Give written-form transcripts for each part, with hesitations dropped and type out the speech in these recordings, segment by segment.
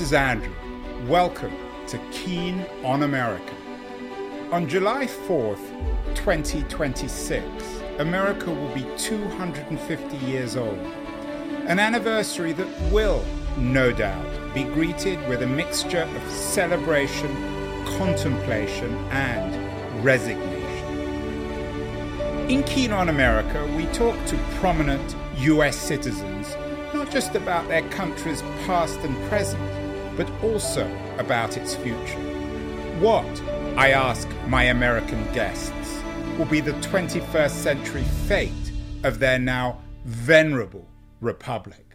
is Andrew. Welcome to Keen on America. On July 4th, 2026, America will be 250 years old. An anniversary that will, no doubt, be greeted with a mixture of celebration, contemplation, and resignation. In Keen on America, we talk to prominent US citizens, not just about their country's past and present, but also about its future. What, I ask my American guests, will be the 21st century fate of their now venerable republic?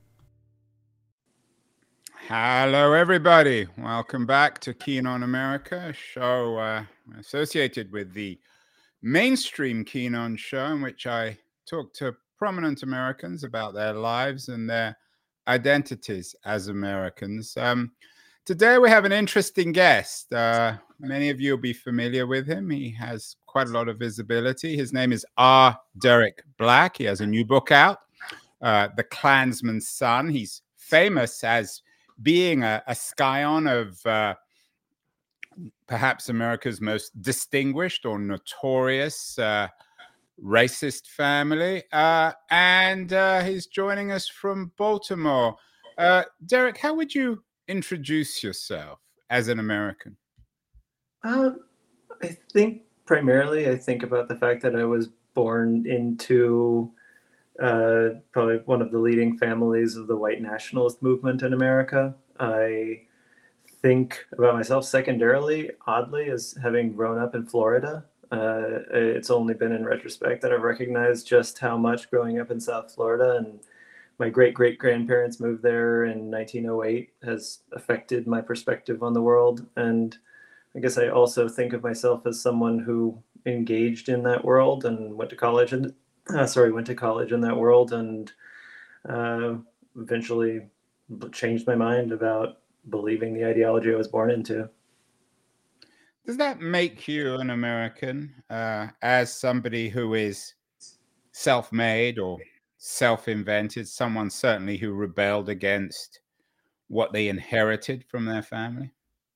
Hello, everybody. Welcome back to Keen on America, a show associated with the mainstream Keen on show, in which I talk to prominent Americans about their lives and their identities as Americans. Today we have an interesting guest. Many of you will be familiar with him. He has quite a lot of visibility. His name is R. Derek Black. He has a new book out, The Klansman's Son. He's famous as being a scion of perhaps America's most distinguished or notorious racist family, and he's joining us from Baltimore. Derek, how would you introduce yourself as an American? I think primarily I think about the fact that I was born into probably one of the leading families of the white nationalist movement in America. I think about myself secondarily, oddly, as having grown up in Florida. It's only been in retrospect that I've recognized just how much growing up in South Florida and my great-great-grandparents moved there in 1908 has affected my perspective on the world. And I guess I also think of myself as someone who engaged in that world and went to college in that world, and eventually changed my mind about believing the ideology I was born into. Does that make you an American, as somebody who is self-made or self-invented, someone certainly who rebelled against what they inherited from their family?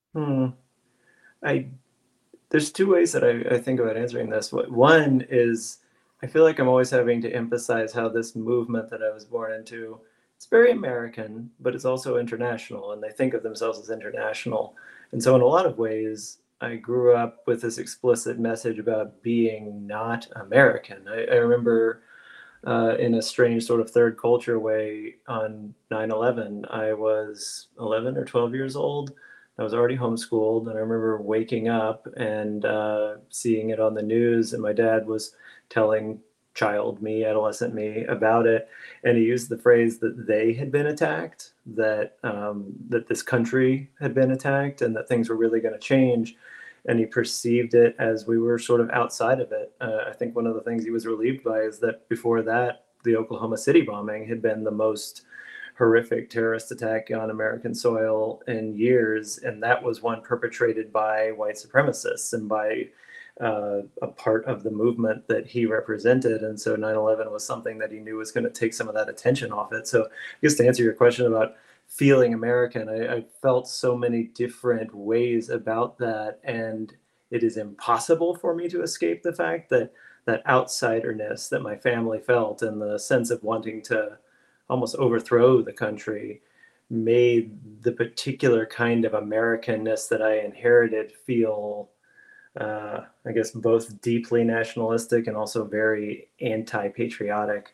There's two ways that I think about answering this. One is I feel like I'm always having to emphasize how this movement that I was born into, it's very American, but it's also international, and they think of themselves as international. And so in a lot of ways, I grew up with this explicit message about being not American. I remember in a strange sort of third culture way on 9/11, I was 11 or 12 years old. I was already homeschooled, and I remember waking up and seeing it on the news, and my dad was telling child me, adolescent me, about it, and he used the phrase that they had been attacked, that this country had been attacked, and that things were really going to change. And he perceived it as we were sort of outside of it. I think one of the things he was relieved by is that before that, the Oklahoma City bombing had been the most horrific terrorist attack on American soil in years, and that was one perpetrated by white supremacists and by a part of the movement that he represented. And so 9/11 was something that he knew was going to take some of that attention off it. So I guess to answer your question about feeling American, I felt so many different ways about that, and it is impossible for me to escape the fact that that outsiderness that my family felt and the sense of wanting to almost overthrow the country made the particular kind of Americanness that I inherited feel I guess both deeply nationalistic and also very anti-patriotic.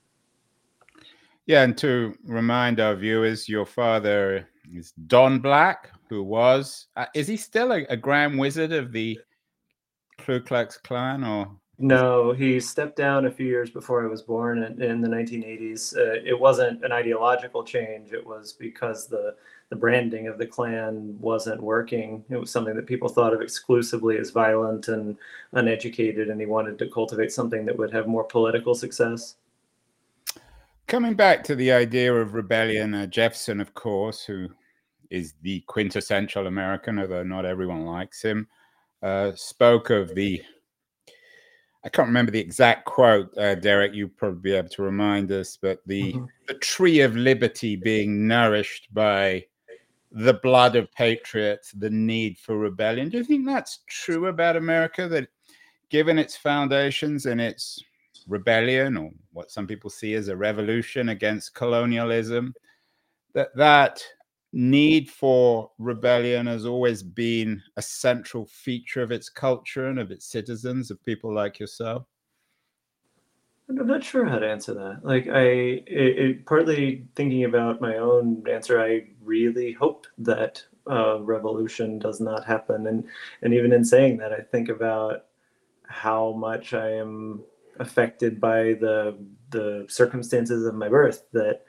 Yeah, and to remind our viewers, your father is Don Black, who was, is he still a Grand Wizard of the Ku Klux Klan, or? No, he stepped down a few years before I was born in the 1980s. It wasn't an ideological change. It was because the branding of the Klan wasn't working. It was something that people thought of exclusively as violent and uneducated, and he wanted to cultivate something that would have more political success. Coming back to the idea of rebellion, Jefferson, of course, who is the quintessential American, although not everyone likes him, spoke of the, I can't remember the exact quote, Derek, you'd probably be able to remind us, but the tree of liberty being nourished by the blood of patriots, the need for rebellion. Do you think that's true about America, that given its foundations and its rebellion, or what some people see as a revolution against colonialism, that need for rebellion has always been a central feature of its culture and of its citizens, of people like yourself? I'm not sure how to answer that. Like, partly thinking about my own answer, I really hope that revolution does not happen. And even in saying that, I think about how much I am affected by the circumstances of my birth. That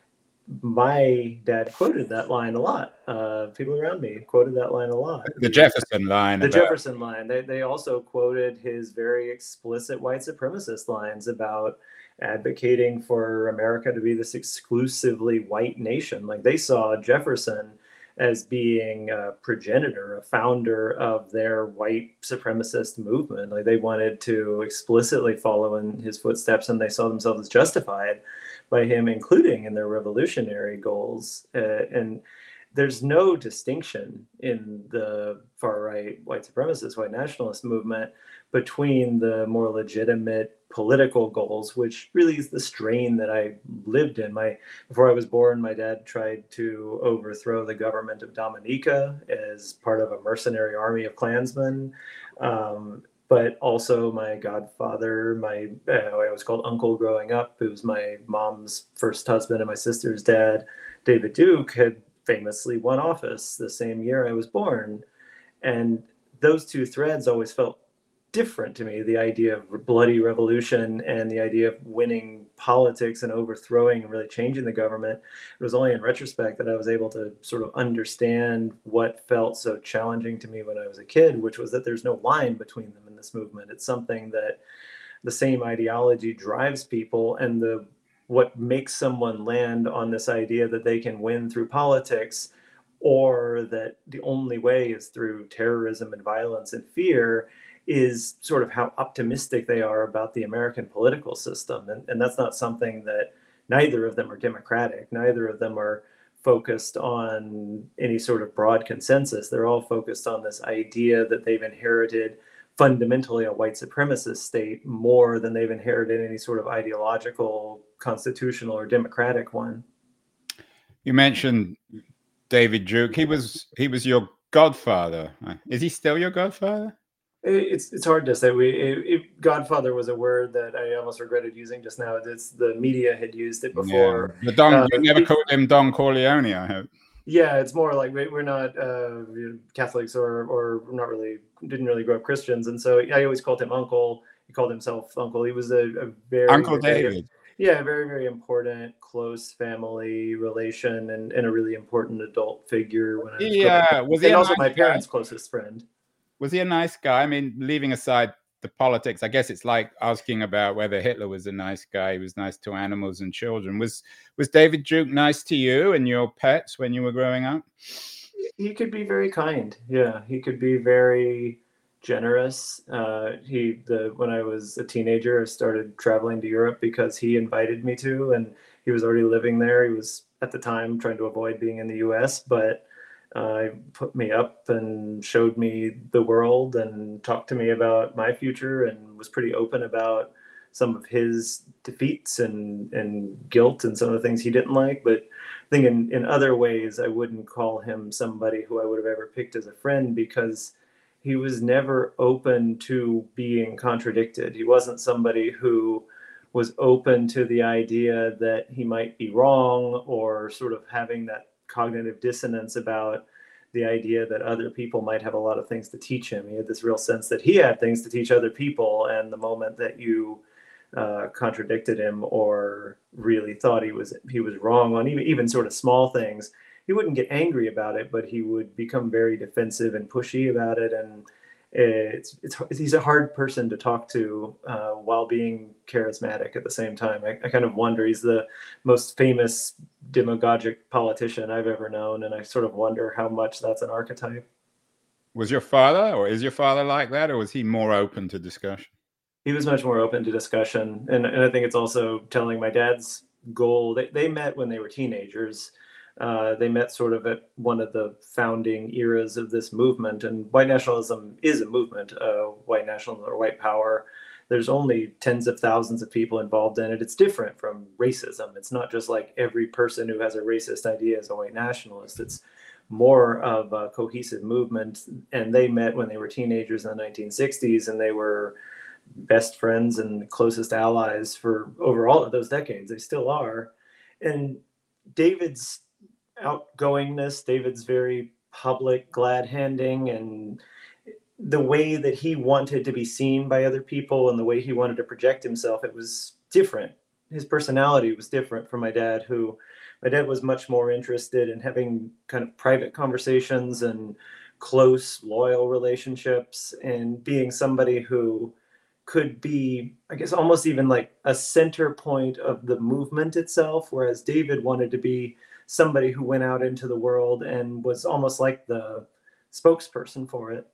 my dad quoted that line a lot. People around me quoted that line a lot. The Jefferson line. The Jefferson line. They also quoted his very explicit white supremacist lines about advocating for America to be this exclusively white nation. Like, they saw Jefferson as being a progenitor, a founder of their white supremacist movement. Like, they wanted to explicitly follow in his footsteps, and they saw themselves as justified by him including in their revolutionary goals. And there's no distinction in the far right white supremacist, white nationalist movement between the more legitimate political goals, which really is the strain that I lived in. Before I was born, my dad tried to overthrow the government of Dominica as part of a mercenary army of Klansmen. But also my godfather, I was called uncle growing up, who was my mom's first husband and my sister's dad, David Duke, had famously won office the same year I was born. And those two threads always felt different to me, the idea of bloody revolution and the idea of winning politics and overthrowing and really changing the government. It was only in retrospect that I was able to sort of understand what felt so challenging to me when I was a kid, which was that there's no line between them in this movement. It's something that the same ideology drives people, and what makes someone land on this idea that they can win through politics, or that the only way is through terrorism and violence and fear, is sort of how optimistic they are about the American political system. And that's not something that, neither of them are democratic. Neither of them are focused on any sort of broad consensus. They're all focused on this idea that they've inherited fundamentally a white supremacist state more than they've inherited any sort of ideological, constitutional, or democratic one. You mentioned David Duke. He was your godfather. Is he still your godfather? It's hard to say. Godfather was a word that I almost regretted using just now. It's the media had used it before. Yeah. You never called him Don Corleone, I hope. Yeah, it's more like we're not Catholics or didn't really grow up Christians, and so I always called him Uncle. He called himself Uncle. He was a very Uncle David. Yeah, very, very important, close family relation, and a really important adult figure when I was growing up. And also my parents' closest friend. Was he a nice guy? I mean, leaving aside the politics, I guess it's like asking about whether Hitler was a nice guy. He was nice to animals and children. Was David Duke nice to you and your pets when you were growing up? He could be very kind. Yeah, he could be very generous. When I was a teenager, I started traveling to Europe because he invited me to, and he was already living there. He was at the time trying to avoid being in the U.S., but put me up and showed me the world and talked to me about my future, and was pretty open about some of his defeats and guilt and some of the things he didn't like. But I think in other ways, I wouldn't call him somebody who I would have ever picked as a friend, because he was never open to being contradicted. He wasn't somebody who was open to the idea that he might be wrong, or sort of having that cognitive dissonance about the idea that other people might have a lot of things to teach him. He had this real sense that he had things to teach other people, and the moment that you contradicted him or really thought he was wrong on even sort of small things, he wouldn't get angry about it, but he would become very defensive and pushy about it. And he's a hard person to talk to while being charismatic at the same time. I kind of wonder, he's the most famous demagogic politician I've ever known, and I sort of wonder how much that's an archetype. Was your father, or is your father like that, or was he more open to discussion? He was much more open to discussion, and I think it's also telling. My dad's goal, they met when they were teenagers. They met sort of at one of the founding eras of this movement, and white nationalism is a movement. White nationalism or white power. There's only tens of thousands of people involved in it. It's different from racism. It's not just like every person who has a racist idea is a white nationalist. It's more of a cohesive movement. And they met when they were teenagers in the 1960s, and they were best friends and closest allies for over all of those decades. They still are. And David's outgoingness, David's very public glad handing, and the way that he wanted to be seen by other people and the way he wanted to project himself, it was different. His personality was different from my dad, who my dad was much more interested in having kind of private conversations and close, loyal relationships, and being somebody who could be, I guess, almost even like a center point of the movement itself, whereas David wanted to be somebody who went out into the world and was almost like the spokesperson for it.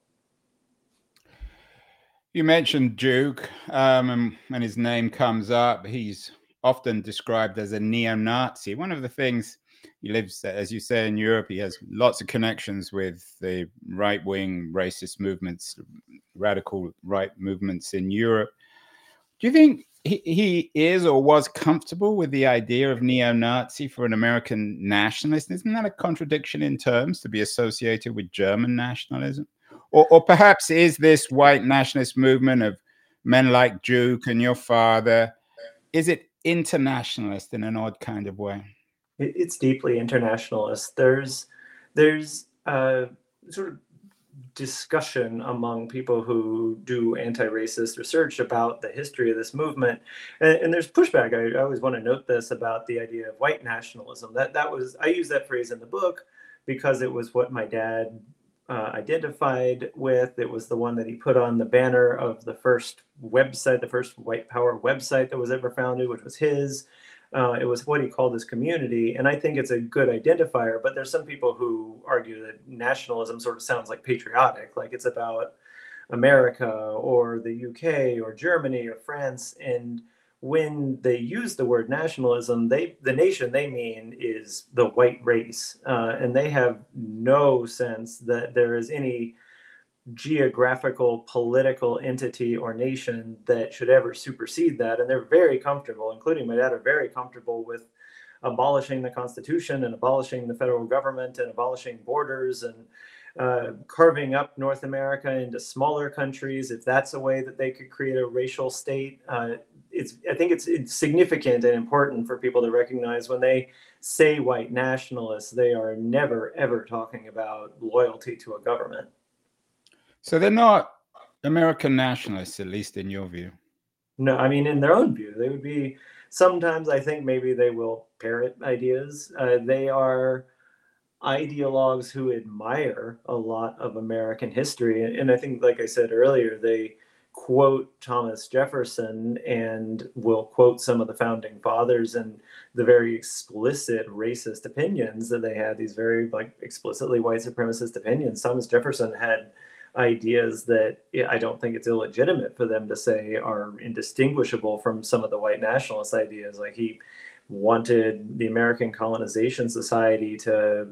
You mentioned Duke, and when his name comes up, he's often described as a neo-Nazi. One of the things, he lives, as you say, in Europe. He has lots of connections with the right-wing racist movements, radical right movements in Europe. Do you think he is or was comfortable with the idea of neo-Nazi for an American nationalist? Isn't that a contradiction in terms to be associated with German nationalism? Or perhaps is this white nationalist movement of men like Duke and your father, is it internationalist in an odd kind of way? It's deeply internationalist. There's sort of discussion among people who do anti-racist research about the history of this movement, and there's pushback. I always want to note this about the idea of white nationalism. That was, I use that phrase in the book because it was what my dad identified with. It was the one that he put on the banner of the first website, the first white power website that was ever founded, which was his. It was what he called his community. And I think it's a good identifier, but there's some people who argue that nationalism sort of sounds like patriotic, like it's about America or the UK or Germany or France. And when they use the word nationalism, the nation they mean is the white race. And they have no sense that there is any geographical political entity or nation that should ever supersede that. And they're very comfortable, including my dad, are very comfortable with abolishing the Constitution and abolishing the federal government and abolishing borders and carving up North America into smaller countries, if that's a way that they could create a racial state. I think it's significant and important for people to recognize when they say white nationalists, they are never, ever talking about loyalty to a government. So they're not American nationalists, at least in your view? No, I mean, in their own view, they would be, sometimes I think maybe they will parrot ideas. They are ideologues who admire a lot of American history. And I think, like I said earlier, they quote Thomas Jefferson and will quote some of the founding fathers and the very explicit racist opinions that they had, these very like explicitly white supremacist opinions. Thomas Jefferson had ideas that I don't think it's illegitimate for them to say are indistinguishable from some of the white nationalist ideas. Like he wanted the American Colonization Society to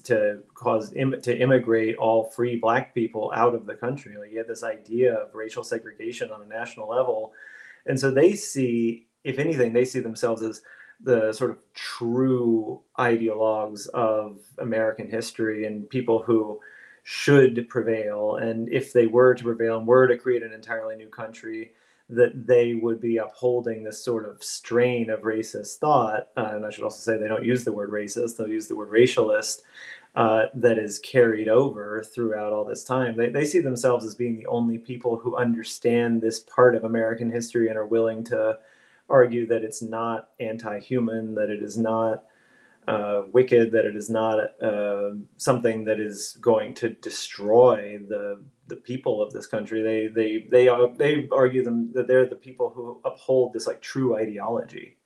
immigrate all free Black people out of the country. Like he had this idea of racial segregation on a national level. And so they see, if anything, they see themselves as the sort of true ideologues of American history and people who should prevail. And if they were to prevail and were to create an entirely new country, that they would be upholding this sort of strain of racist thought. And I should also say they don't use the word racist, they'll use the word racialist, that is carried over throughout all this time. They see themselves as being the only people who understand this part of American history and are willing to argue that it's not anti-human, that it is not wicked, that it is not something that is going to destroy the people of this country. They argue that they're the people who uphold this like true ideology.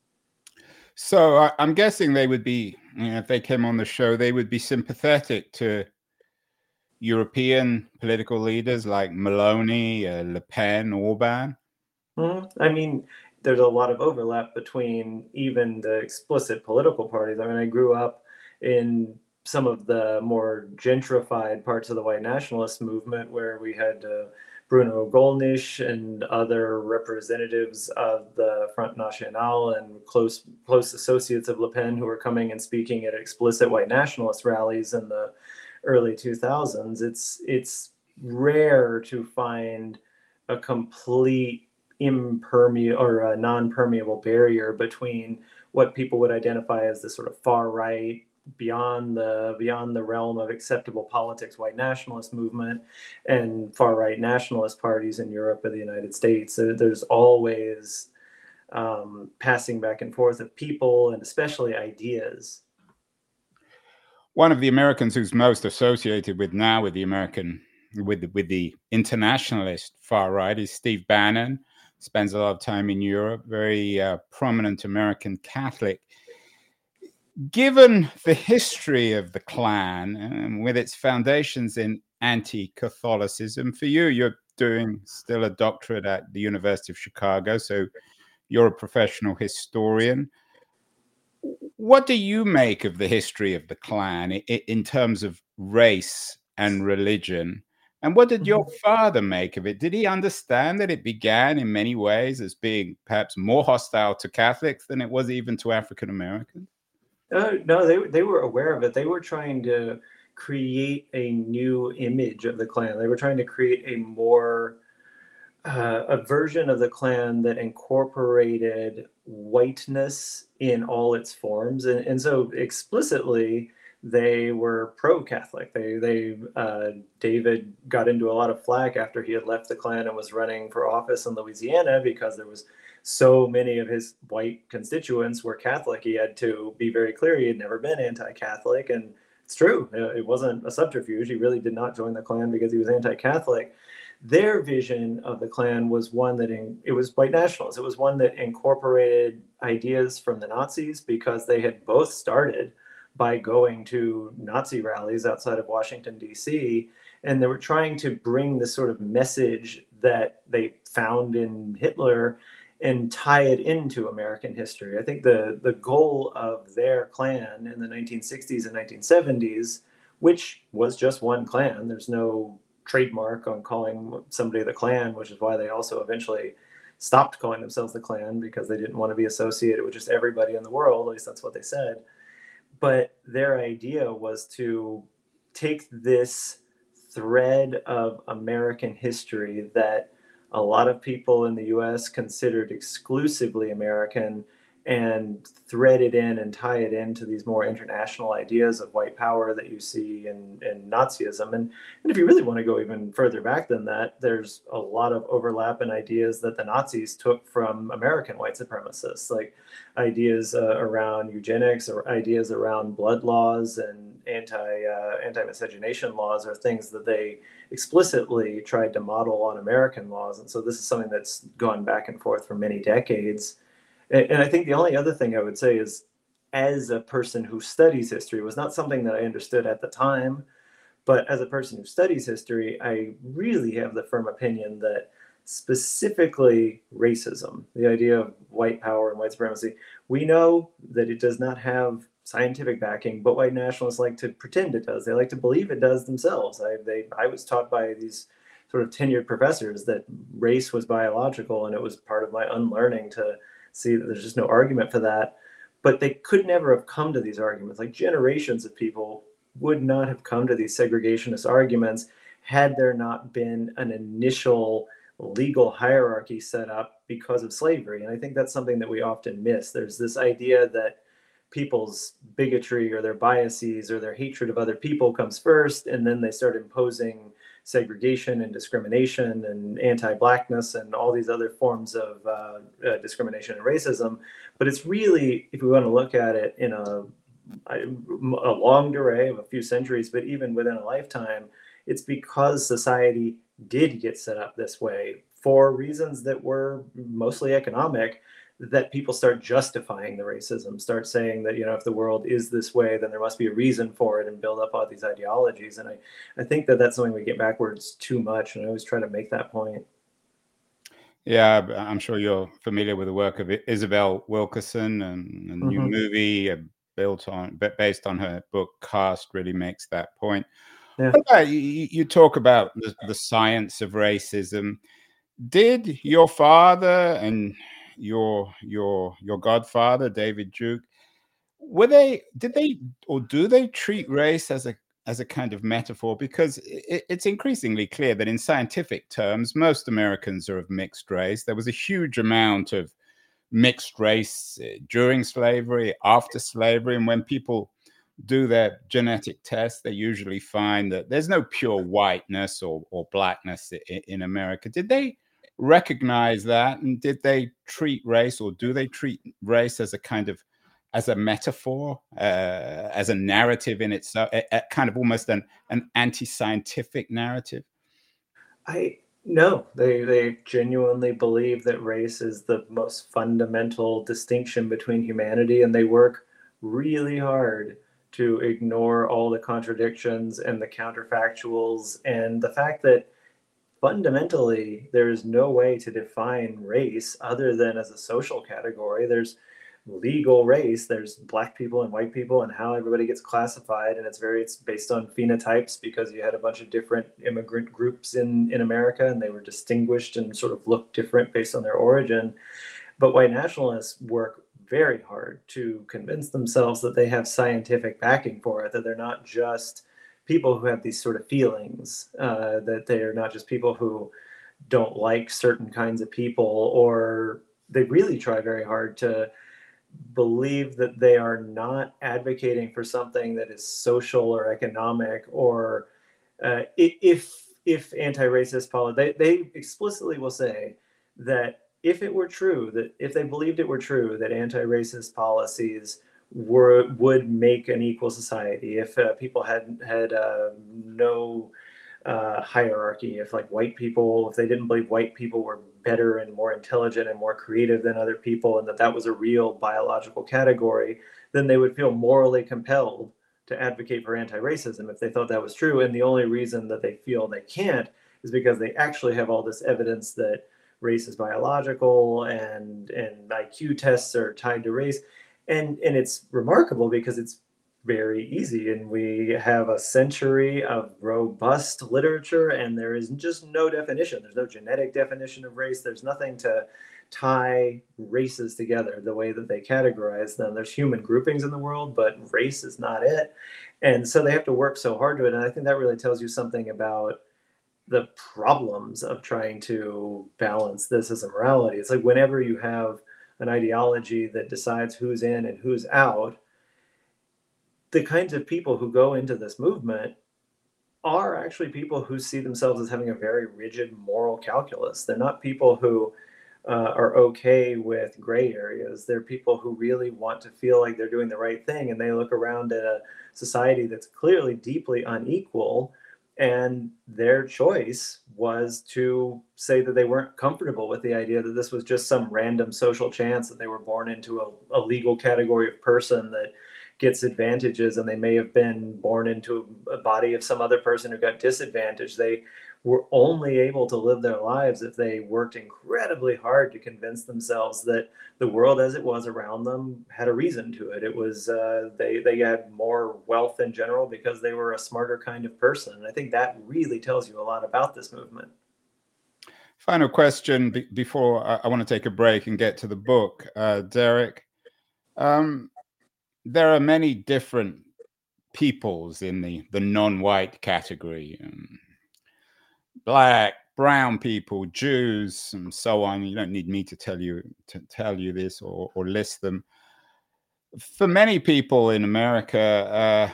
So I'm guessing they would be, if they came on the show, they would be sympathetic to European political leaders like Meloni, Le Pen, Orban. I mean, there's a lot of overlap between even the explicit political parties. I mean, I grew up in some of the more gentrified parts of the white nationalist movement, where we had Bruno Gollnisch and other representatives of the Front National and close associates of Le Pen who were coming and speaking at explicit white nationalist rallies in the early 2000s. It's rare to find a complete impermeable or a non-permeable barrier between what people would identify as the sort of far right, beyond the realm of acceptable politics, white nationalist movement, and far right nationalist parties in Europe or the United States. There's always passing back and forth of people and especially ideas. One of the Americans who's most associated with now with the internationalist far right is Steve Bannon. Spends a lot of time in Europe, very prominent American Catholic. Given the history of the Klan and with its foundations in anti-Catholicism, for you, you're doing still a doctorate at the University of Chicago, so you're a professional historian. What do you make of the history of the Klan in terms of race and religion? And what did your father make of it? Did he understand that it began in many ways as being perhaps more hostile to Catholics than it was even to African Americans? No, they were aware of it. They were trying to create a new image of the Klan. They were trying to create a version of the Klan that incorporated whiteness in all its forms, and so explicitly they were pro-Catholic. David got into a lot of flack after he had left the Klan and was running for office in Louisiana because there was so many of his white constituents were Catholic. He had to be very clear he had never been anti-Catholic, and it's true. It wasn't a subterfuge. He really did not join the Klan because he was anti-Catholic. Their vision of the Klan was one that it was white nationalist. It was one that incorporated ideas from the Nazis because they had both started by going to Nazi rallies outside of Washington, D.C., and they were trying to bring this sort of message that they found in Hitler and tie it into American history. I think the goal of their Klan in the 1960s and 1970s, which was just one Klan, there's no trademark on calling somebody the Klan, which is why they also eventually stopped calling themselves the Klan, because they didn't want to be associated with just everybody in the world. At least that's what they said. But their idea was to take this thread of American history that a lot of people in the US considered exclusively American and thread it in and tie it into these more international ideas of white power that you see in Nazism. And if you really want to go even further back than that, there's a lot of overlap in ideas that the Nazis took from American white supremacists, like ideas around eugenics or ideas around blood laws and anti-miscegenation laws are things that they explicitly tried to model on American laws. And so this is something that's gone back and forth for many decades. And I think the only other thing I would say is, as a person who studies history, was not something that I understood at the time, but as a person who studies history, I really have the firm opinion that specifically racism, the idea of white power and white supremacy, we know that it does not have scientific backing, but white nationalists like to pretend it does. They like to believe it does themselves. I was taught by these sort of tenured professors that race was biological, and it was part of my unlearning to see that there's just no argument for that. But they could never have come to these arguments. Like, generations of people would not have come to these segregationist arguments had there not been an initial legal hierarchy set up because of slavery. And I think that's something that we often miss. There's this idea that people's bigotry or their biases or their hatred of other people comes first, and then they start imposing segregation and discrimination and anti-Blackness and all these other forms of discrimination and racism. But it's really, if we want to look at it in a long array of a few centuries, but even within a lifetime, it's because society did get set up this way for reasons that were mostly economic, that people start justifying the racism, start saying that, if the world is this way, then there must be a reason for it, and build up all these ideologies. And I think that that's something we get backwards too much, and I always try to make that point. Yeah, I'm sure you're familiar with the work of Isabel Wilkerson and the new movie, based on her book Caste really makes that point. Yeah. What about you talk about the science of racism. Did your father and your godfather, David Duke, did they or do they treat race as a kind of metaphor? Because it's increasingly clear that in scientific terms, most Americans are of mixed race. There was a huge amount of mixed race during slavery, after slavery, and when people do their genetic tests, they usually find that there's no pure whiteness or blackness in America. Did they recognize that, and did they treat race, or do they treat race as a kind of as a metaphor, as a narrative in itself, a kind of almost an anti-scientific narrative? No, they genuinely believe that race is the most fundamental distinction between humanity, and they work really hard to ignore all the contradictions and the counterfactuals and the fact that fundamentally there is no way to define race other than as a social category. There's legal race, there's black people and white people and how everybody gets classified, and it's based on phenotypes because you had a bunch of different immigrant groups in America and they were distinguished and sort of looked different based on their origin. But white nationalists work very hard to convince themselves that they have scientific backing for it, that they're not just people who have these sort of feelings, that they are not just people who don't like certain kinds of people, or they really try very hard to believe that they are not advocating for something that is social or economic, or if anti-racist policy, they explicitly will say that if it were true, that if they believed it were true that anti-racist policies would make an equal society, if people had no hierarchy, if like white people, if they didn't believe white people were better and more intelligent and more creative than other people, and that was a real biological category, then they would feel morally compelled to advocate for anti-racism if they thought that was true. And the only reason that they feel they can't is because they actually have all this evidence that race is biological and IQ tests are tied to race. And it's remarkable because it's very easy, and we have a century of robust literature, and there is just no definition. There's no genetic definition of race. There's nothing to tie races together the way that they categorize them. There's human groupings in the world, but race is not it. And so they have to work so hard to it. And I think that really tells you something about the problems of trying to balance this as a morality. It's like whenever you have an ideology that decides who's in and who's out, the kinds of people who go into this movement are actually people who see themselves as having a very rigid moral calculus. They're not people who are okay with gray areas. They're people who really want to feel like they're doing the right thing, and they look around at a society that's clearly deeply unequal, and their choice was to say that they weren't comfortable with the idea that this was just some random social chance, that they were born into a legal category of person that gets advantages, and they may have been born into a body of some other person who got disadvantaged. They were only able to live their lives if they worked incredibly hard to convince themselves that the world as it was around them had a reason to it. It was they had more wealth in general because they were a smarter kind of person. And I think that really tells you a lot about this movement. Final question before I want to take a break and get to the book, Derek. There are many different peoples in the non-white category. Black, brown people, Jews, and so on. You don't need me to tell you this or list them. For many people in America,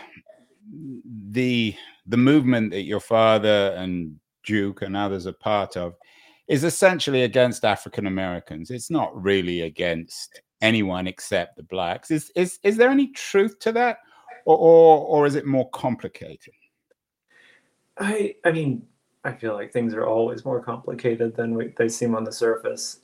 the movement that your father and Duke and others are part of is essentially against African Americans. It's not really against anyone except the blacks. Is there any truth to that, or is it more complicated? I mean, I feel like things are always more complicated than they seem on the surface.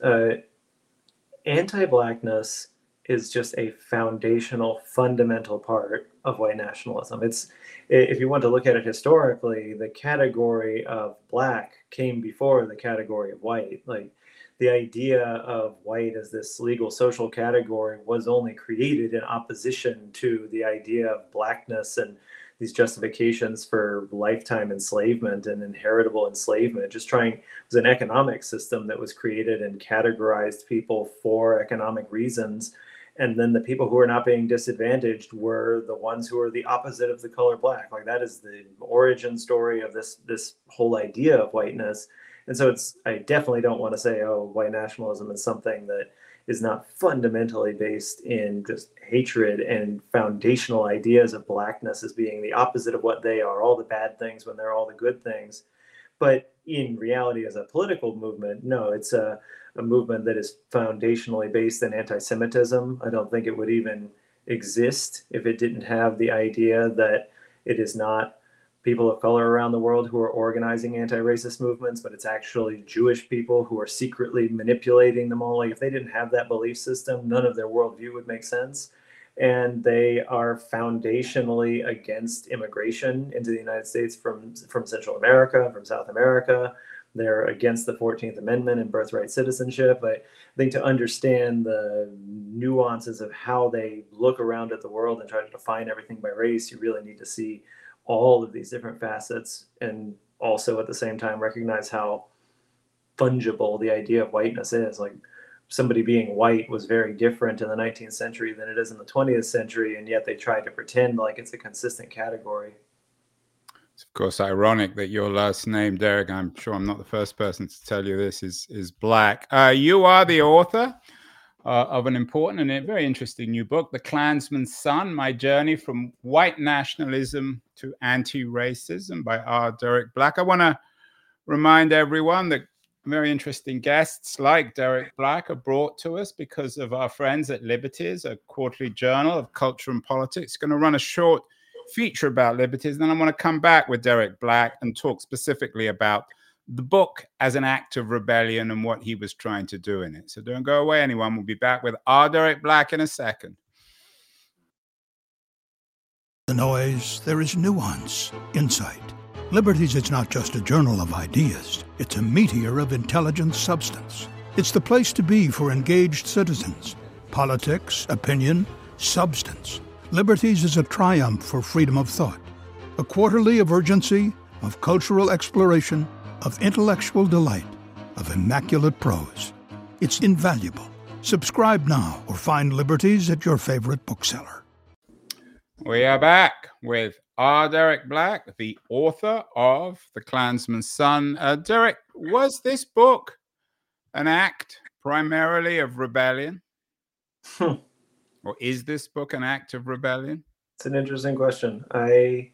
Anti-blackness is just a foundational, fundamental part of white nationalism. It's, if you want to look at it historically, the category of black came before the category of white. Like the idea of white as this legal social category was only created in opposition to the idea of blackness and these justifications for lifetime enslavement and inheritable enslavement. It was an economic system that was created and categorized people for economic reasons. And then the people who were not being disadvantaged were the ones who were the opposite of the color black. Like, that is the origin story of this whole idea of whiteness. And so I definitely don't want to say, oh, white nationalism is something that is not fundamentally based in just hatred and foundational ideas of blackness as being the opposite of what they are, all the bad things when they're all the good things. But in reality, as a political movement, no, it's a movement that is foundationally based in anti-Semitism. I don't think it would even exist if it didn't have the idea that it is not people of color around the world who are organizing anti-racist movements, but it's actually Jewish people who are secretly manipulating them all. Like, if they didn't have that belief system, none of their worldview would make sense. And they are foundationally against immigration into the United States from Central America, from South America. They're against the 14th Amendment and birthright citizenship. I think to understand the nuances of how they look around at the world and try to define everything by race, you really need to see all of these different facets, and also at the same time recognize how fungible the idea of whiteness is. Like, somebody being white was very different in the 19th century than it is in the 20th century, and yet they try to pretend like it's a consistent category. It's of course ironic that your last name, Derek, I'm sure I'm not the first person to tell you this, is Black. You are the author of an important and a very interesting new book, The Klansman's Son, My Journey from White Nationalism to Anti-Racism, by R. Derek Black. I want to remind everyone that very interesting guests like Derek Black are brought to us because of our friends at Liberties, a quarterly journal of culture and politics. Going to run a short feature about Liberties, then I want to come back with Derek Black and talk specifically about the book as an act of rebellion and what he was trying to do in it. So don't go away, anyone. We'll be back with R. Derek Black in a second. The noise, there is nuance, insight. Liberties is not just a journal of ideas. It's a meteor of intelligent substance. It's the place to be for engaged citizens. Politics, opinion, substance. Liberties is a triumph for freedom of thought. A quarterly of urgency, of cultural exploration, of intellectual delight, of immaculate prose. It's invaluable. Subscribe now or find Liberties at your favorite bookseller. We are back with R. Derek Black, the author of The Klansman's Son. Derek, was this book an act primarily of rebellion? Or is this book an act of rebellion? It's an interesting question. I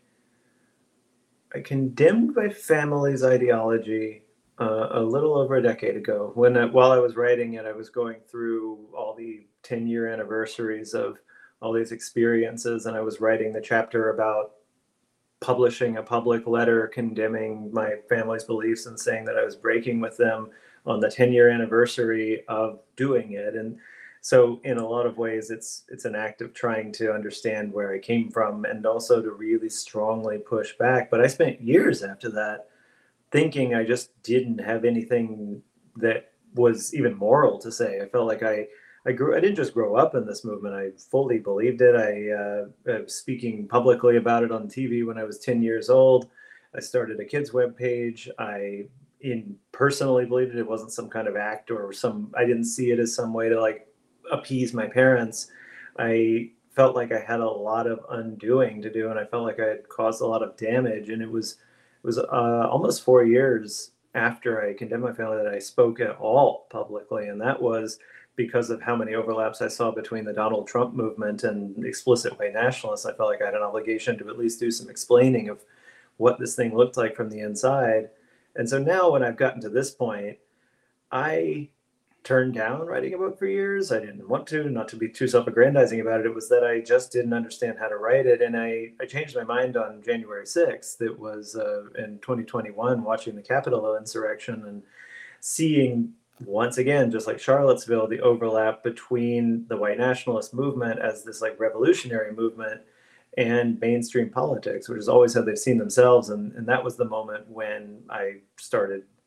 condemned my family's ideology a little over a decade ago. While I was writing it, I was going through all the 10-year anniversaries of all these experiences, and I was writing the chapter about publishing a public letter condemning my family's beliefs and saying that I was breaking with them on the 10-year anniversary of doing it. And so in a lot of ways, it's an act of trying to understand where I came from and also to really strongly push back. But I spent years after that thinking I just didn't have anything that was even moral to say. I felt like I didn't just grow up in this movement. I fully believed it. I was speaking publicly about it on TV when I was 10 years old. I started a kids webpage. I personally believed it wasn't some kind of act or I didn't see it as some way to like appease my parents. I felt like I had a lot of undoing to do, and I felt like I had caused a lot of damage. And it was almost 4 years after I condemned my family that I spoke at all publicly, and that was because of how many overlaps I saw between the Donald Trump movement and explicit white nationalists. I felt like I had an obligation to at least do some explaining of what this thing looked like from the inside. And so now when I've gotten to this point, I turned down writing a book for years. I didn't want to, not to be too self-aggrandizing about it. It was that I just didn't understand how to write it. And I changed my mind on January 6th. It was in 2021, watching the Capitol insurrection and seeing once again, just like Charlottesville, the overlap between the white nationalist movement as this like revolutionary movement and mainstream politics, which is always how they've seen themselves. And that was the moment when I started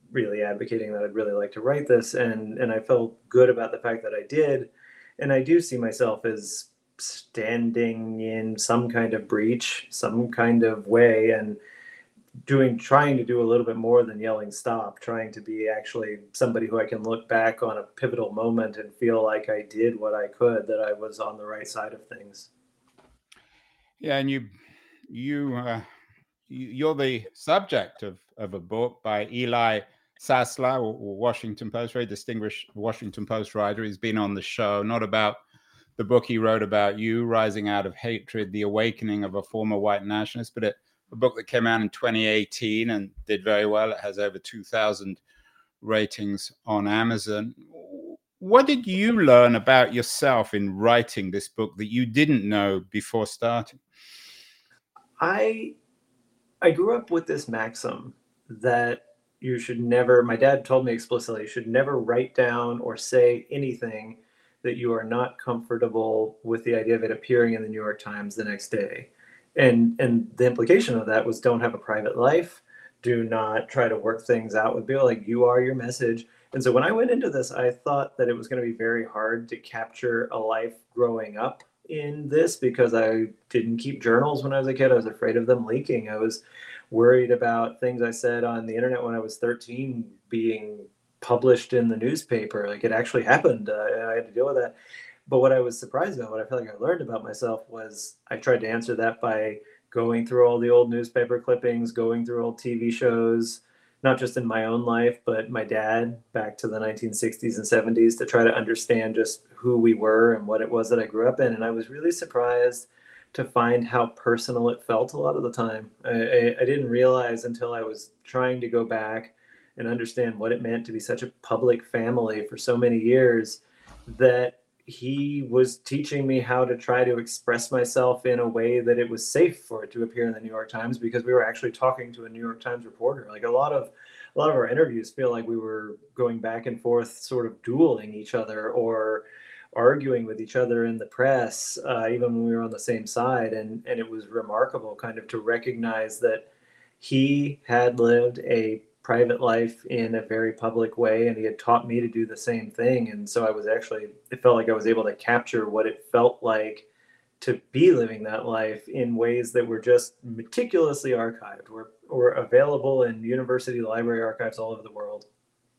really advocating that I'd really like to write this, and I felt good about the fact that I did, and I do see myself as standing in some kind of breach, some kind of way, and trying to do a little bit more than yelling stop, trying to be actually somebody who I can look back on a pivotal moment and feel like I did what I could, that I was on the right side of things. Yeah, and you're the subject of a book by Eli Sasler, or Washington Post, very distinguished Washington Post writer. He's been on the show, not about the book he wrote about you, Rising Out of Hatred, The Awakening of a Former White Nationalist, but a book that came out in 2018 and did very well. It has over 2,000 ratings on Amazon. What did you learn about yourself in writing this book that you didn't know before starting? I grew up with this maxim that you should never, my dad told me explicitly, you should never write down or say anything that you are not comfortable with the idea of it appearing in the New York Times the next day. And the implication of that was, don't have a private life. Do not try to work things out with people. Like, you are your message. And so when I went into this, I thought that it was going to be very hard to capture a life growing up in this, because I didn't keep journals when I was a kid. I was afraid of them leaking. I was worried about things I said on the internet when I was 13 being published in the newspaper. Like, it actually happened. I had to deal with that. But what I was surprised about, what I feel like I learned about myself, was I tried to answer that by going through all the old newspaper clippings, going through old TV shows, not just in my own life, but my dad back to the 1960s and 70s, to try to understand just who we were and what it was that I grew up in. And I was really surprised to find how personal it felt a lot of the time. I didn't realize until I was trying to go back and understand what it meant to be such a public family for so many years, that he was teaching me how to try to express myself in a way that it was safe for it to appear in the New York Times, because we were actually talking to a New York Times reporter. Like, a lot of our interviews feel like we were going back and forth, sort of dueling each other or arguing with each other in the press, even when we were on the same side. And it was remarkable kind of to recognize that he had lived a private life in a very public way, and he had taught me to do the same thing. And so it felt like I was able to capture what it felt like to be living that life in ways that were just meticulously archived, or available in university library archives all over the world.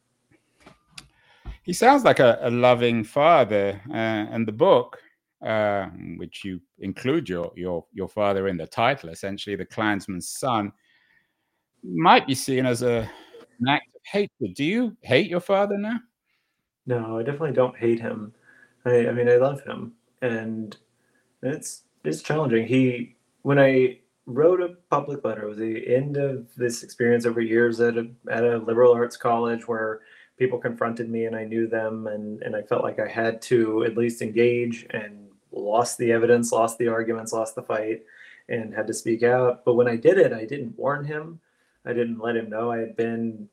He sounds like a loving father, and the book, which you include your father in the title, essentially The Klansman's Son, might be seen as an act of hatred. Do you hate your father now? No, I definitely don't hate him. I mean, I love him, and it's challenging. When I wrote a public letter, it was the end of this experience over years at a liberal arts college, where people confronted me and I knew them, and I felt like I had to at least engage, and lost the evidence, lost the arguments, lost the fight, and had to speak out. But when I did it, I didn't warn him. I didn't let him know. I had been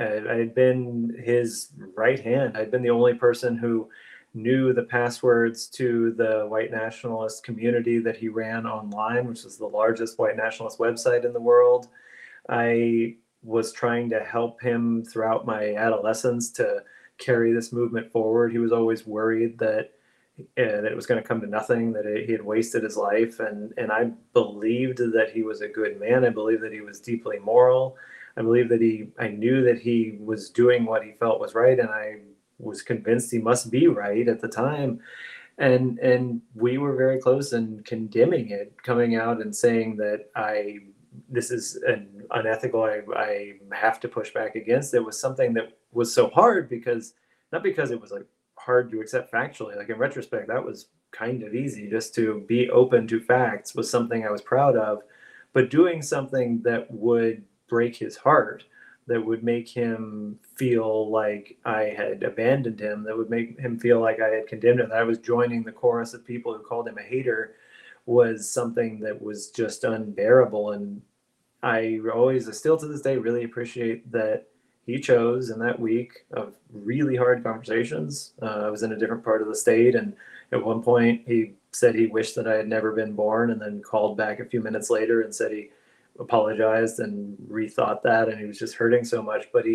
his right hand. I'd been the only person who knew the passwords to the white nationalist community that he ran online, which is the largest white nationalist website in the world. I was trying to help him throughout my adolescence to carry this movement forward. He was always worried that it was going to come to nothing, that he had wasted his life. And I believed that he was a good man. I believed that he was deeply moral. I believed that I knew that he was doing what he felt was right. And I was convinced he must be right at the time. And we were very close in condemning it, coming out and saying that this is unethical. I have to push back against it. Was something that was so hard, not because it was like hard to accept factually. Like, in retrospect, that was kind of easy. Just to be open to facts was something I was proud of. But doing something that would break his heart, that would make him feel like I had abandoned him, that would make him feel like I had condemned him, that I was joining the chorus of people who called him a hater, was something that was just unbearable. And I still to this day really appreciate that he chose in that week of really hard conversations. I was in a different part of the state, and at one point he said he wished that I had never been born, and then called back a few minutes later and said he apologized and rethought that, and he was just hurting so much. But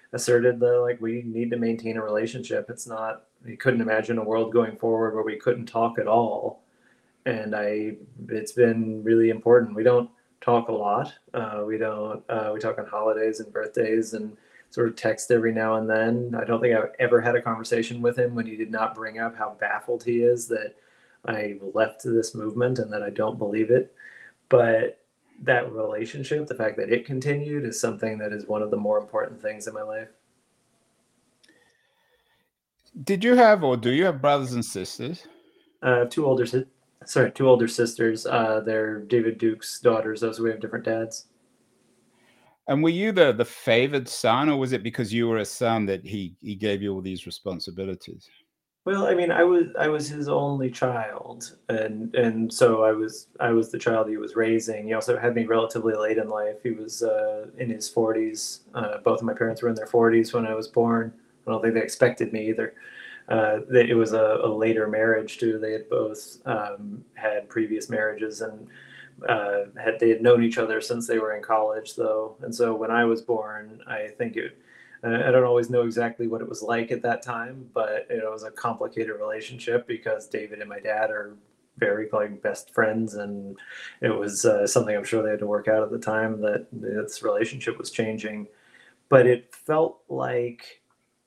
asserted that like we need to maintain a relationship. It's not, he couldn't imagine a world going forward where we couldn't talk at all. And it's been really important. We don't talk a lot. We don't, we talk on holidays and birthdays and sort of text every now and then. I don't think I've ever had a conversation with him when he did not bring up how baffled he is that I left this movement and that I don't believe it. But that relationship, the fact that it continued, is something that is one of the more important things in my life. Did you have, or do you have, brothers and sisters? I have two older sisters. They're David Duke's daughters, so we have different dads. And were you the favored son, or was it because you were a son that he gave you all these responsibilities? Well, I mean, I was his only child, and so I was the child he was raising. He also had me relatively late in life. He was in his 40s. Both of my parents were in their 40s when I was born. I don't think they expected me either. It was a later marriage too. They had both had previous marriages and they had known each other since they were in college, though. And so when I was born, I think I don't always know exactly what it was like at that time, but it was a complicated relationship because David and my dad are very like best friends, and it was something I'm sure they had to work out at the time, that this relationship was changing. But it felt like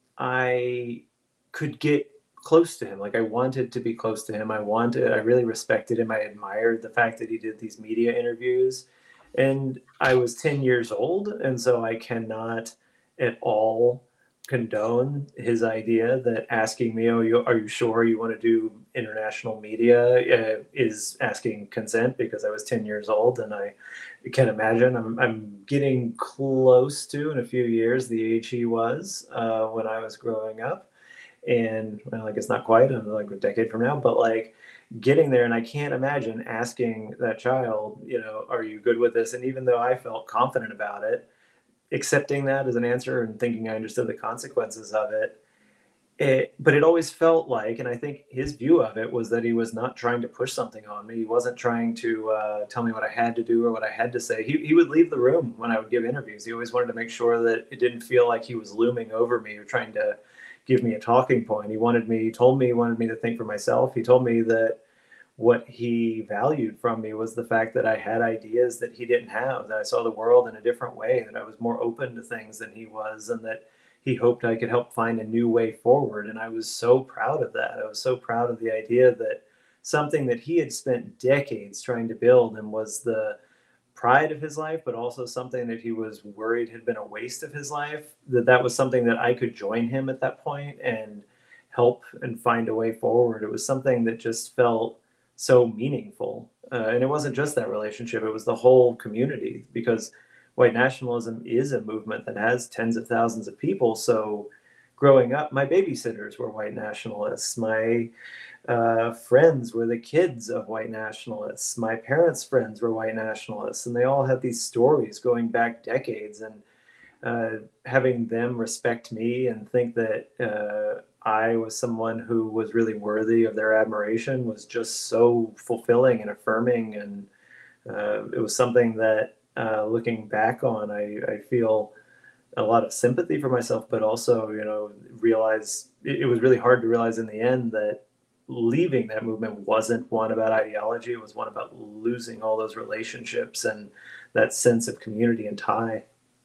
I could get close to him. Like I wanted to be close to him. I really respected him. I admired the fact that he did these media interviews, and I was 10 years old. And so I cannot at all condone his idea that asking me, are you sure you want to do international media, is asking consent, because I was 10 years old. And I can imagine I'm getting close to, in a few years, the age he was when I was growing up. And well, I guess not quite, I'm like a decade from now, but like getting there. And I can't imagine asking that child, are you good with this? And even though I felt confident about it, accepting that as an answer and thinking I understood the consequences of it, but it always felt like, and I think his view of it was that he was not trying to push something on me. He wasn't trying to tell me what I had to do or what I had to say. He would leave the room when I would give interviews. He always wanted to make sure that it didn't feel like he was looming over me or trying to give me a talking point. He told me he wanted me to think for myself. He told me that what he valued from me was the fact that I had ideas that he didn't have, that I saw the world in a different way, that I was more open to things than he was, and that he hoped I could help find a new way forward. And I was so proud of that. I was so proud of the idea that something that he had spent decades trying to build and was the pride of his life, but also something that he was worried had been a waste of his life, that was something that I could join him at that point and help and find a way forward. It was something that just felt so meaningful. And it wasn't just that relationship, it was the whole community, because white nationalism is a movement that has tens of thousands of people. So growing up, my babysitters were white nationalists. My friends were the kids of white nationalists. My parents' friends were white nationalists, and they all had these stories going back decades. And having them respect me and think that I was someone who was really worthy of their admiration was just so fulfilling and affirming. And it was something that, looking back on, I feel a lot of sympathy for myself, but also, realize it was really hard to realize in the end that leaving that movement wasn't one about ideology. It was one about losing all those relationships and that sense of community and tie.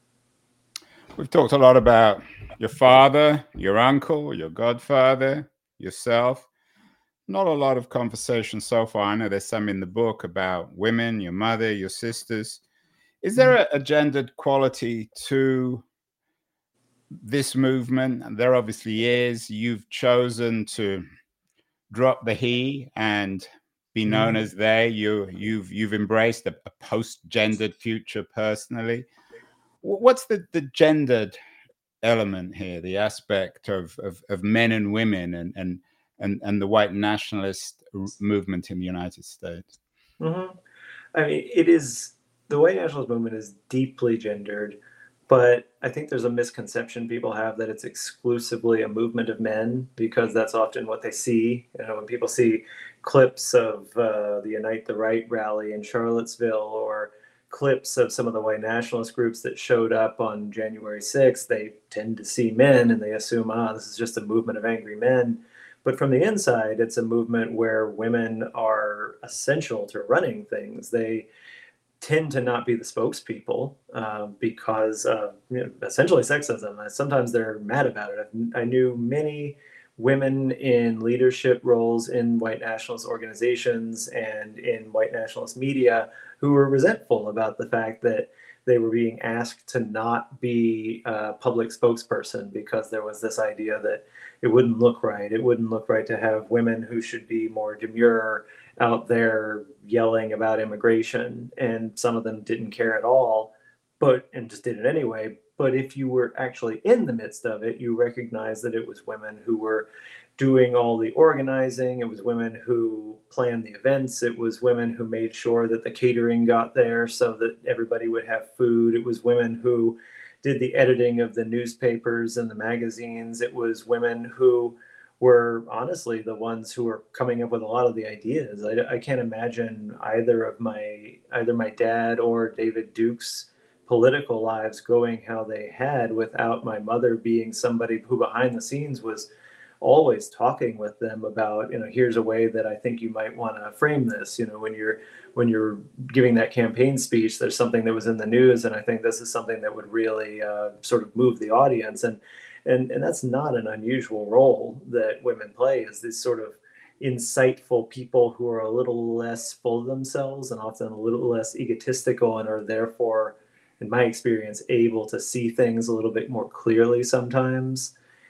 We've talked a lot about your father, your uncle, your godfather, yourself. Not a lot of conversation so far. I know there's some in the book about women, your mother, your sisters. Is there a gendered quality to this movement? And there obviously is. You've chosen to drop the he and be known as they. You've embraced a post-gendered future personally. What's the gendered element here, the aspect of men and women and the white nationalist movement in the United States? Mm-hmm. I mean, the white nationalist movement is deeply gendered, but I think there's a misconception people have that it's exclusively a movement of men, because that's often what they see. When people see clips of the Unite the Right rally in Charlottesville, or clips of some of the white nationalist groups that showed up on January 6th, they tend to see men and they assume, this is just a movement of angry men. But from the inside, it's a movement where women are essential to running things. They tend to not be the spokespeople because of essentially sexism. Sometimes they're mad about it. I knew many women in leadership roles in white nationalist organizations and in white nationalist media who were resentful about the fact that they were being asked to not be a public spokesperson because there was this idea that it wouldn't look right. It wouldn't look right to have women who should be more demure out there yelling about immigration. And some of them didn't care at all, and just did it anyway. But if you were actually in the midst of it, you recognize that it was women who were doing all the organizing. It was women who planned the events. It was women who made sure that the catering got there so that everybody would have food. It was women who did the editing of the newspapers and the magazines. It was women who were honestly the ones who were coming up with a lot of the ideas. I can't imagine either my dad or David Duke's political lives going how they had without my mother being somebody who behind the scenes was always talking with them about, here's a way that I think you might want to frame this. When you're giving that campaign speech, there's something that was in the news, and I think this is something that would really sort of move the audience. And that's not an unusual role that women play, is these sort of insightful people who are a little less full of themselves and often a little less egotistical, and are therefore, in my experience, able to see things a little bit more clearly sometimes.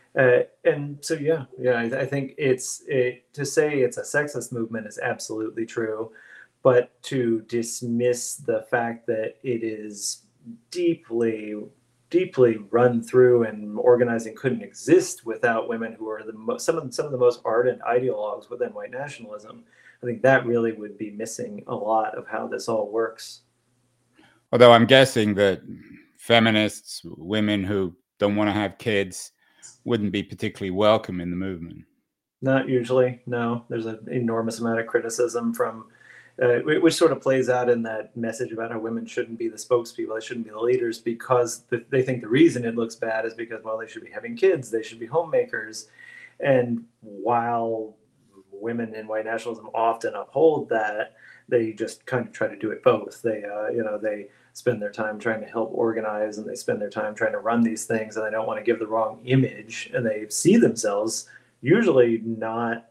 And so, I think to say it's a sexist movement is absolutely true, but to dismiss the fact that it is deeply, deeply run through and organizing couldn't exist without women who are some of the most ardent ideologues within white nationalism, I think that really would be missing a lot of how this all works. Although I'm guessing that feminists, women who don't want to have kids, wouldn't be particularly welcome in the movement. Not usually, no. There's an enormous amount of criticism from, which sort of plays out in that message about how women shouldn't be the spokespeople, they shouldn't be the leaders, because they think the reason it looks bad is because, well, they should be having kids, they should be homemakers. And while women in white nationalism often uphold that, they just kind of try to do it both. They spend their time trying to help organize, and they spend their time trying to run these things, and they don't want to give the wrong image, and they see themselves usually not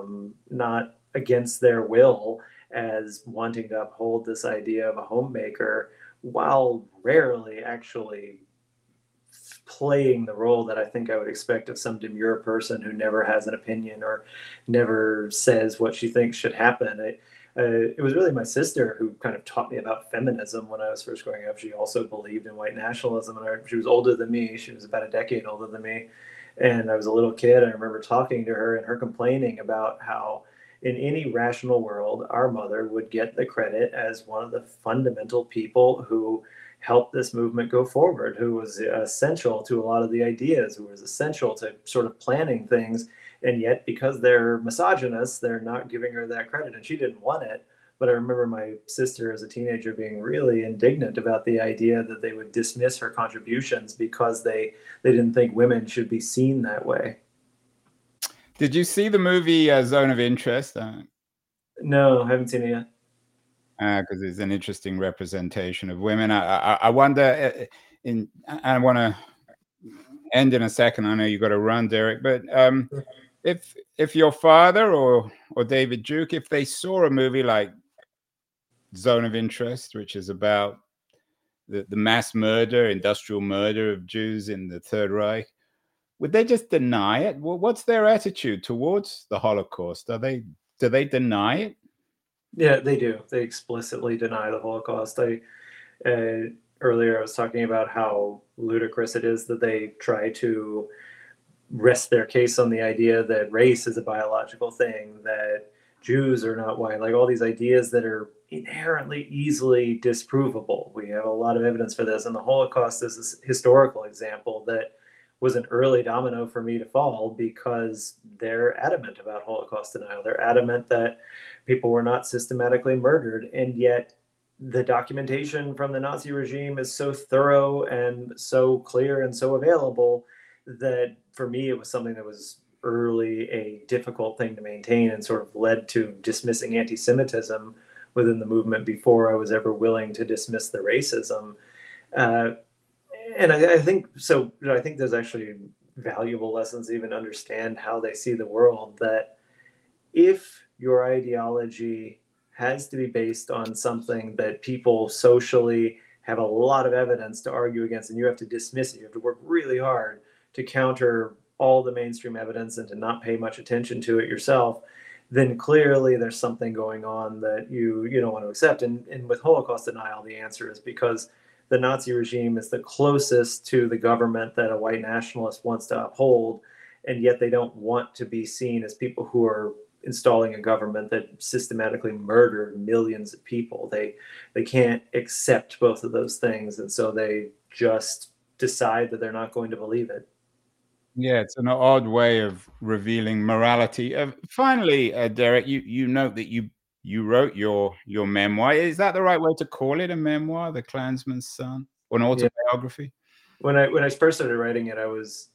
against their will as wanting to uphold this idea of a homemaker, while rarely actually playing the role that I think I would expect of some demure person who never has an opinion or never says what she thinks should happen. It was really my sister who kind of taught me about feminism when I was first growing up. She also believed in white nationalism, and she was older than me. She was about a decade older than me. And I was a little kid. I remember talking to her and her complaining about how in any rational world, our mother would get the credit as one of the fundamental people who helped this movement go forward, who was essential to a lot of the ideas, who was essential to sort of planning things. And yet, because they're misogynists, they're not giving her that credit, and she didn't want it. But I remember my sister as a teenager being really indignant about the idea that they would dismiss her contributions because they didn't think women should be seen that way. Did you see the movie Zone of Interest? No, I haven't seen it yet. Because it's an interesting representation of women. I wonder, I want to end in a second. I know you got to run, Derek, but if your father or David Duke, if they saw a movie like Zone of Interest, which is about the mass murder, industrial murder of Jews in the Third Reich, would they just deny it? Well, what's their attitude towards the Holocaust? Do they deny it? Yeah, they do. They explicitly deny the Holocaust. Earlier I was talking about how ludicrous it is that they try to rest their case on the idea that race is a biological thing, that Jews are not white, like all these ideas that are inherently easily disprovable. We have a lot of evidence for this, and the Holocaust is this historical example that was an early domino for me to fall, because they're adamant about Holocaust denial. They're adamant that people were not systematically murdered, and yet the documentation from the Nazi regime is so thorough and so clear and so available that for me it was something that was early a difficult thing to maintain and sort of led to dismissing anti-Semitism within the movement before I was ever willing to dismiss the racism. Uh, and I think so. I think there's actually valuable lessons to even understand how they see the world. That if your ideology has to be based on something that people socially have a lot of evidence to argue against, and you have to dismiss it, you have to work really hard to counter all the mainstream evidence and to not pay much attention to it yourself, then clearly there's something going on that you don't want to accept. And with Holocaust denial, the answer is because the Nazi regime is the closest to the government that a white nationalist wants to uphold, and yet they don't want to be seen as people who are installing a government that systematically murdered millions of people. They can't accept both of those things, and so they just decide that they're not going to believe it. Yeah, it's an odd way of revealing morality. Finally, Derek, you note that you wrote your memoir. Is that the right way to call it? A memoir, The Klansman's Son, or an autobiography? Yeah. When I first started writing it, I was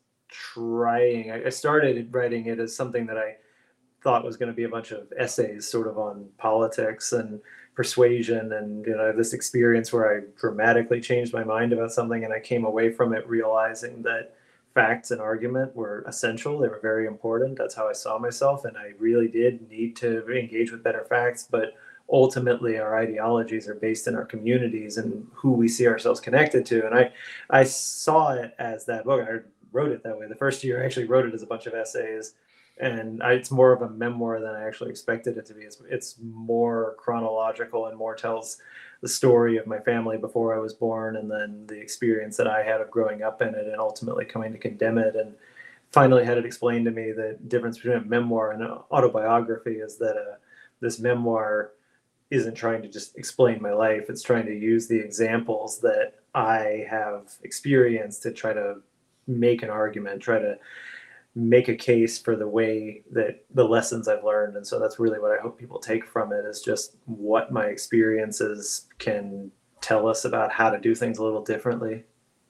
trying. I started writing it as something that I thought was going to be a bunch of essays, sort of on politics and persuasion, and this experience where I dramatically changed my mind about something, and I came away from it realizing that facts and argument were essential. They were very important. That's how I saw myself, and I really did need to engage with better facts. But ultimately, our ideologies are based in our communities and who we see ourselves connected to. And I saw it as that book. I wrote it that way. The first year, I actually wrote it as a bunch of essays, and it's more of a memoir than I actually expected it to be. It's more chronological and more tells the story of my family before I was born, and then the experience that I had of growing up in it and ultimately coming to condemn it, and finally had it explained to me the difference between a memoir and an autobiography is that this memoir isn't trying to just explain my life. It's trying to use the examples that I have experienced to try to make an argument, try to make a case for the way that the lessons I've learned. And so that's really what I hope people take from it, is just what my experiences can tell us about how to do things a little differently.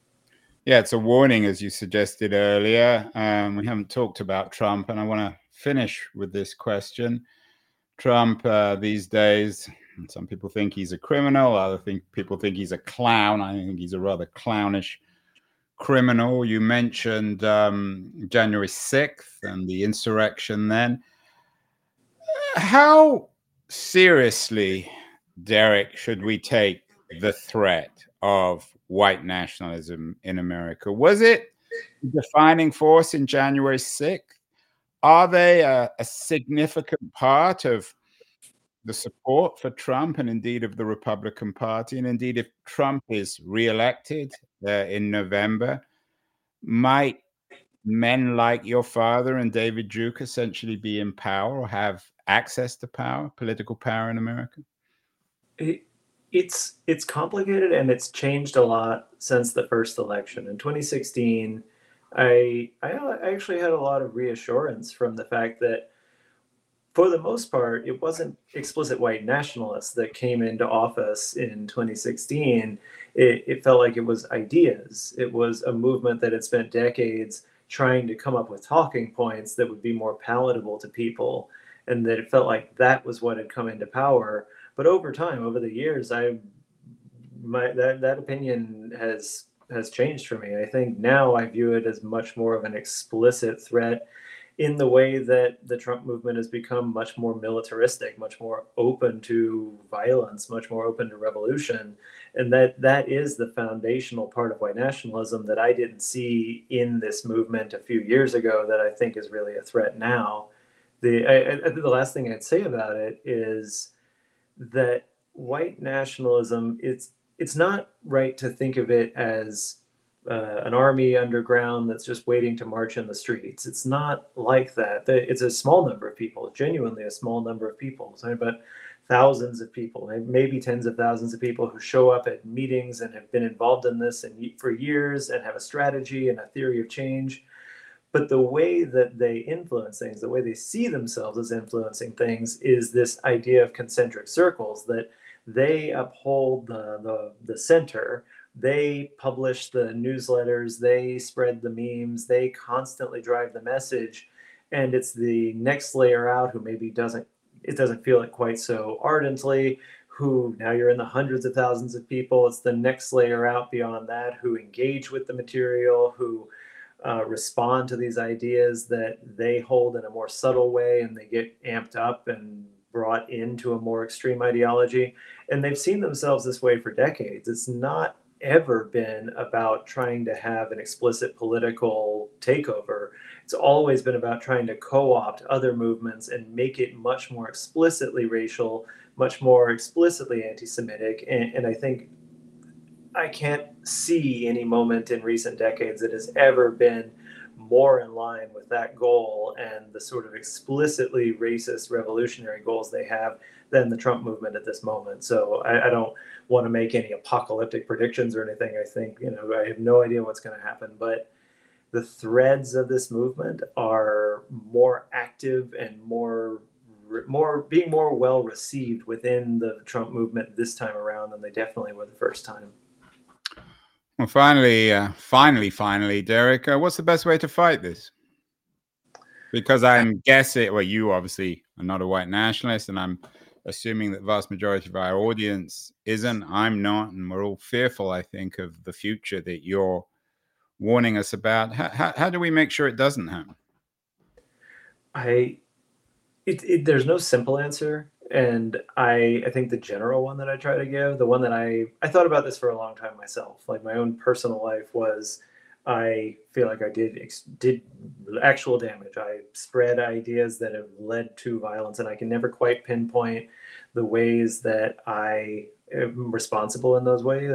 Yeah, it's a warning, as you suggested earlier. We haven't talked about Trump, and I want to finish with this question. Trump these days, some people think he's a criminal, other people think he's a clown. I think he's a rather clownish criminal. You mentioned January 6th and the insurrection then. How seriously, Derek, should we take the threat of white nationalism in America? Was it the defining force in January 6th? Are they a significant part of the support for Trump and indeed of the Republican Party? And indeed, if Trump is reelected in November, might men like your father and David Duke essentially be in power or have access to power, political power in America? It's complicated, and it's changed a lot since the first election. In 2016, I actually had a lot of reassurance from the fact that, for the most part, it wasn't explicit white nationalists that came into office in 2016. It felt like it was ideas. It was a movement that had spent decades trying to come up with talking points that would be more palatable to people, and that it felt like that was what had come into power. But over time, over the years, that opinion has changed for me. I think now I view it as much more of an explicit threat, in the way that the Trump movement has become much more militaristic, much more open to violence, much more open to revolution. And that is the foundational part of white nationalism that I didn't see in this movement a few years ago, that I think is really a threat now. I think the last thing I'd say about it is that white nationalism, it's not right to think of it as an army underground that's just waiting to march in the streets. It's not like that. It's a small number of people, genuinely a small number of people. So about thousands of people, maybe tens of thousands of people, who show up at meetings and have been involved in this for years and have a strategy and a theory of change. But the way that they influence things, the way they see themselves as influencing things, is this idea of concentric circles, that they uphold the center. They publish the newsletters, they spread the memes, they constantly drive the message. And it's the next layer out who maybe doesn't feel it quite so ardently, who now you're in the hundreds of thousands of people. It's the next layer out beyond that who engage with the material, who respond to these ideas that they hold in a more subtle way, and they get amped up and brought into a more extreme ideology. And they've seen themselves this way for decades. It's not ever been about trying to have an explicit political takeover. It's always been about trying to co-opt other movements and make it much more explicitly racial, much more explicitly anti-Semitic. And I think I can't see any moment in recent decades that has ever been more in line with that goal and the sort of explicitly racist revolutionary goals they have than the Trump movement at this moment. So I don't want to make any apocalyptic predictions or anything. I think, I have no idea what's going to happen, but the threads of this movement are more active and more being more well received within the Trump movement this time around than they definitely were the first time. Well, finally, Derek, what's the best way to fight this? Because I'm guessing, well, you obviously are not a white nationalist, and I'm assuming that the vast majority of our audience isn't. I'm not, and we're all fearful, I think, of the future that you're warning us about. How do we make sure it doesn't happen? There's no simple answer. And I think the general one that I try to give, the one that I thought about this for a long time myself, like my own personal life was, I feel like I did actual damage. I spread ideas that have led to violence, and I can never quite pinpoint the ways that I am responsible in those ways.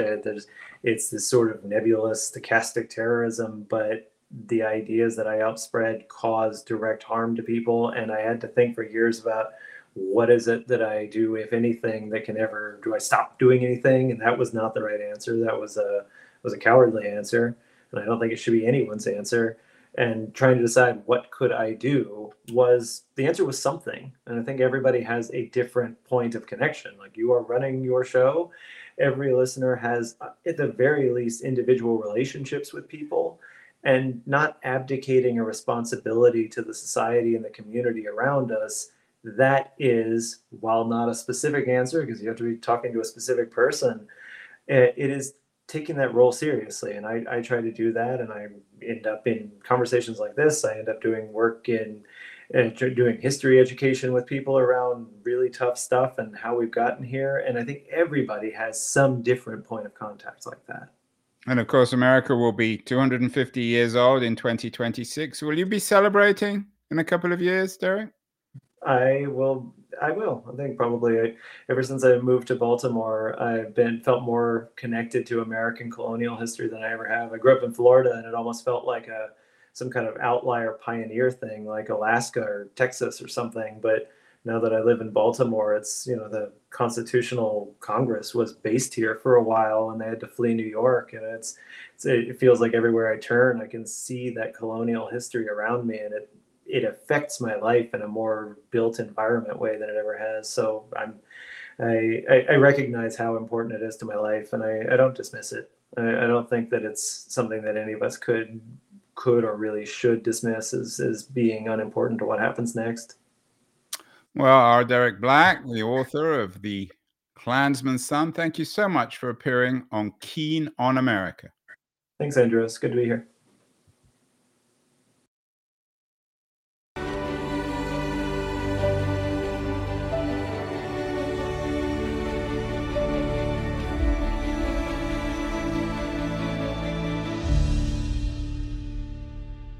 It's this sort of nebulous stochastic terrorism, but the ideas that I outspread cause direct harm to people. And I had to think for years about, what is it that I do, if anything, that can ever, do I stop doing anything? And that was not the right answer. That was a cowardly answer. And I don't think it should be anyone's answer. And trying to decide what could I do, the answer was something. And I think everybody has a different point of connection. Like, you are running your show. Every listener has, at the very least, individual relationships with people, and not abdicating a responsibility to the society and the community around us. That is, while not a specific answer, because you have to be talking to a specific person, it is taking that role seriously. And I try to do that, and I end up in conversations like this. I end up doing work in doing history education with people around really tough stuff and how we've gotten here. And I think everybody has some different point of contact like that. And of course, America will be 250 years old in 2026. Will you be celebrating in a couple of years, Derek? I will. I think probably ever since I moved to Baltimore, I've felt more connected to American colonial history than I ever have. I grew up in Florida, and it almost felt like some kind of outlier pioneer thing, like Alaska or Texas or something. But now that I live in Baltimore, it's, the Constitutional Congress was based here for a while, and they had to flee New York. And it feels like everywhere I turn, I can see that colonial history around me, and it affects my life in a more built environment way than it ever has. So I recognize how important it is to my life, and I don't dismiss it. I don't think that it's something that any of us could or really should dismiss as being unimportant to what happens next. Well, our Derek Black, the author of The Klansman's Son, thank you so much for appearing on Keen on America. Thanks, Andrew. It's good to be here.